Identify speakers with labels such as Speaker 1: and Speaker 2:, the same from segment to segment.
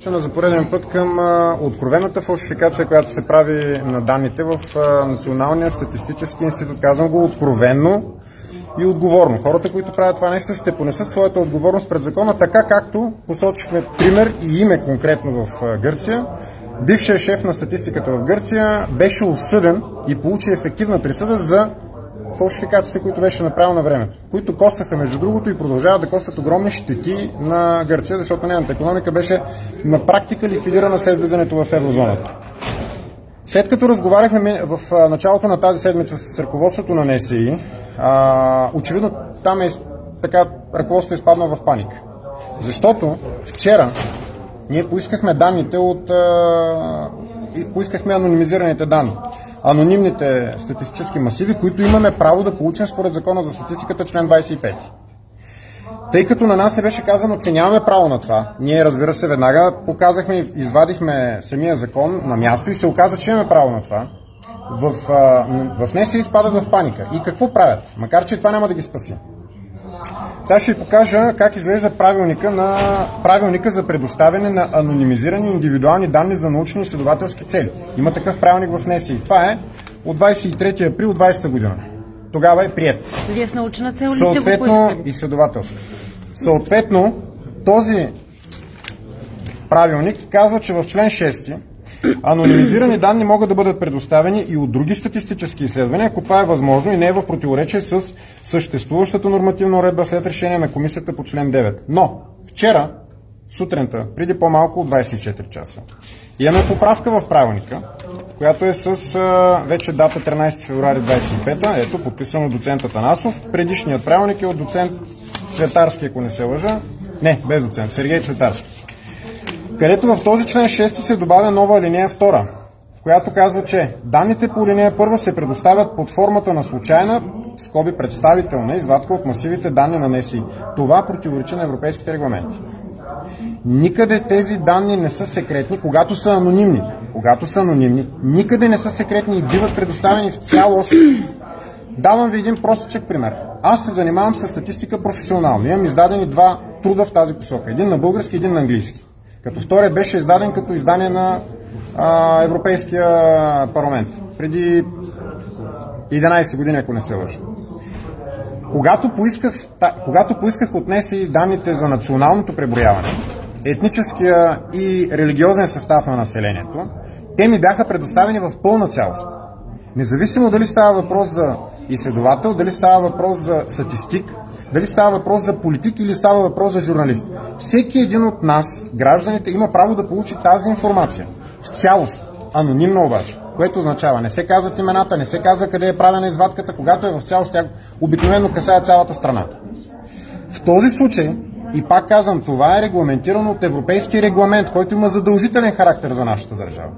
Speaker 1: връщаме за пореден път към откровената фалшификация, която се прави на данните в Националния статистически институт. Казвам го откровенно и отговорно. Хората, които правят това нещо, ще понесат своята отговорност пред закона, така както посочихме пример и име конкретно в Гърция. Бившият шеф на статистиката в Гърция беше осъден и получи ефективна присъда за фалшификациите, които беше направил на времето, които косваха, между другото, и продължават да косват огромни щети на Гърция, защото нейната икономика беше на практика ликвидирана след влизането в еврозоната. След като разговаряхме в началото на тази седмица с ръководството на НСИ, очевидно там ръководството е изпаднало в паника. Защото вчера ние поискахме данните поискахме анонимизираните данни. Анонимните статистически масиви, които имаме право да получим според закона за статистиката, член 25. Тъй като на нас се беше казано, че нямаме право на това, ние, разбира се, веднага показахме и извадихме самия закон на място и се оказа, че имаме право на това. В нея се изпадат в паника. И какво правят? Макар че това няма да ги спаси. Сега ще ви покажа как изглежда правилника за предоставяне на анонимизирани индивидуални данни за научни и изследователски цели. Има такъв правилник в НСИ. Това е от 23 април 2020 година. Тогава е приет.
Speaker 2: Вие с научна цел ли сте го
Speaker 1: съответно изследователска. Съответно, този правилник казва, че в член 6 анонимизирани данни могат да бъдат предоставени и от други статистически изследвания, ако това е възможно и не е в противоречие с съществуващата нормативна уредба след решение на комисията по член 9. Но вчера, сутринта, преди по-малко от 24 часа, имаме поправка в правилника, която е с вече дата 13 февруари 25, ето, подписано от доцент Атанасов. Предишният правилник е от доцент Цветарски, ако не се лъжа. Не, без доцент, Сергей Цветарски. Където в този член 6 се добавя нова алинея 2, в която казва, че данните по алинея 1 се предоставят под формата на случайна, скоби представителна извадка от масивите данни на НСИ. Това противоречи на европейските регламенти. Никъде тези данни не са секретни, когато са анонимни. Когато са анонимни, никъде не са секретни и биват предоставени в цялост. Давам ви един простичък пример. Аз се занимавам с статистика професионално. Имам издадени два труда в тази посока. Един на български, един на английски. Като втория беше издаден като издание на Европейския парламент. Преди 11 години, ако не се лъжа. Когато поисках от НСИ данните за националното преброяване, етническия и религиозен състав на населението, те ми бяха предоставени в пълна цялост. Независимо дали става въпрос за изследовател, дали става въпрос за статистик, дали става въпрос за политик или става въпрос за журналист. Всеки един от нас, гражданите, има право да получи тази информация. В цялост. Анонимно обаче. Което означава, не се казват имената, не се казва къде е правена извадката, когато е в цялост, тя обикновено касае цялата страна. В този случай, и пак казвам, това е регламентирано от европейски регламент, който има задължителен характер за нашата държава.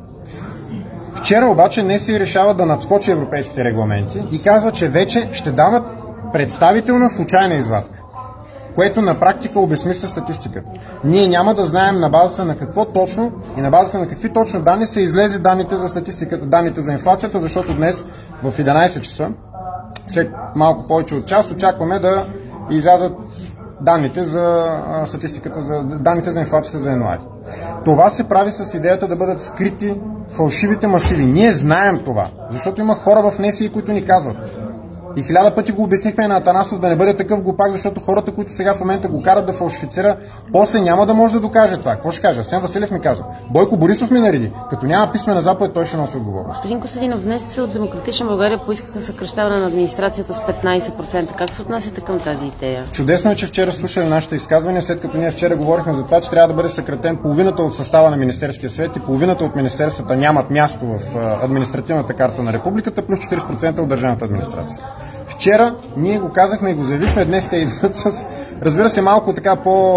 Speaker 1: Вчера обаче НСИ решава да надскочи европейските регламенти и казва, че вече ще дават представителна случайна извадка, което на практика обезсмисля статистиката. Ние няма да знаем на базата на какво точно и на базата на какви точно данни са излезли данните за статистиката, данните за инфлацията, защото днес в 11 часа, след малко повече от час, очакваме да излязат данните за статистиката, данните за инфлацията за януари. Това се прави с идеята да бъдат скрити фалшивите масиви. Ние знаем това, защото има хора в НСИ, които ни казват. И 1000 пъти го обяснихме на Атанасов да не бъде такъв глупак, защото хората, които сега в момента го карат да фалшифицира, после няма да може да докаже това. Какво ще каже? Асен Василев ми казва. Бойко Борисов ми нареди. Като няма писмена заповед, той ще носи отговорност.
Speaker 2: Господин Костадинов, днес от Демократична България поискаха съкращаване на администрацията с 15%. Как се отнасяте към тази идея?
Speaker 1: Чудесно е, че вчера слушали нашите изказвания, след като ние вчера говорихме за това, че трябва да бъде съкратен половината от състава на Министерския съвет и половината от министерствата нямат място в административната карта на републиката, плюс 40% от държавната администрация. Вчера ние го казахме и го заявихме, днес те идват с, разбира се, малко така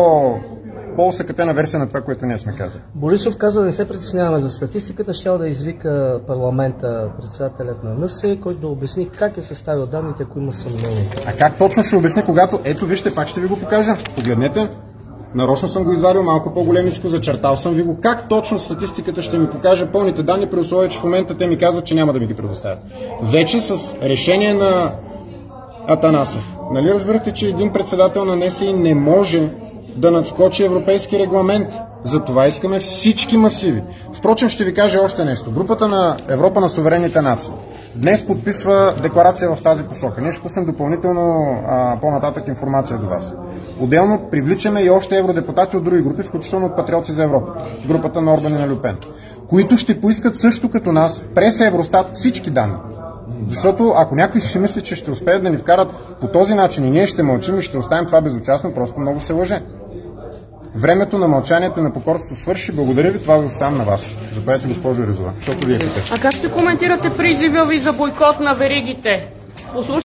Speaker 1: по-усъкътена версия на това, което ние сме казали.
Speaker 3: Борисов каза да не се притесняваме за статистиката, щял да извика парламента председателят на НСИ, който да обясни как е съставил данните, ако има съмнение.
Speaker 1: А как точно ще обясни, когато, ето вижте, пак ще ви го покажа, погледнете. Нарочно съм го извадил малко по-големичко, зачертал съм ви го. Как точно статистиката ще ми покаже пълните данни, при условие, че в момента те ми казват, че няма да ми ги предоставят. Вече с решение на Атанасов. Нали разбирате, че един председател на НСИ не може да надскочи европейски регламент? Затова искаме всички масиви. Впрочем, ще ви кажа още нещо. Групата на Европа на суверенните нации днес подписва декларация в тази посока. Ние ще пуснем допълнително по-нататък информация до вас. Отделно привличаме и още евродепутати от други групи, включително от Патриоти за Европа, групата на Орбан и на Люпен, които ще поискат също като нас през Евростат всички данни. Защото ако някой си мисли, че ще успеят да ни вкарат по този начин и ние ще мълчим и ще оставим това безучастно, просто много се лъже. Времето на мълчанието и на покорството свърши. Благодаря ви, това ви оставям на вас. Заповядайте, госпожо Ризова, защото вие питате.
Speaker 4: А как ще коментирате призива ви за бойкот на веригите?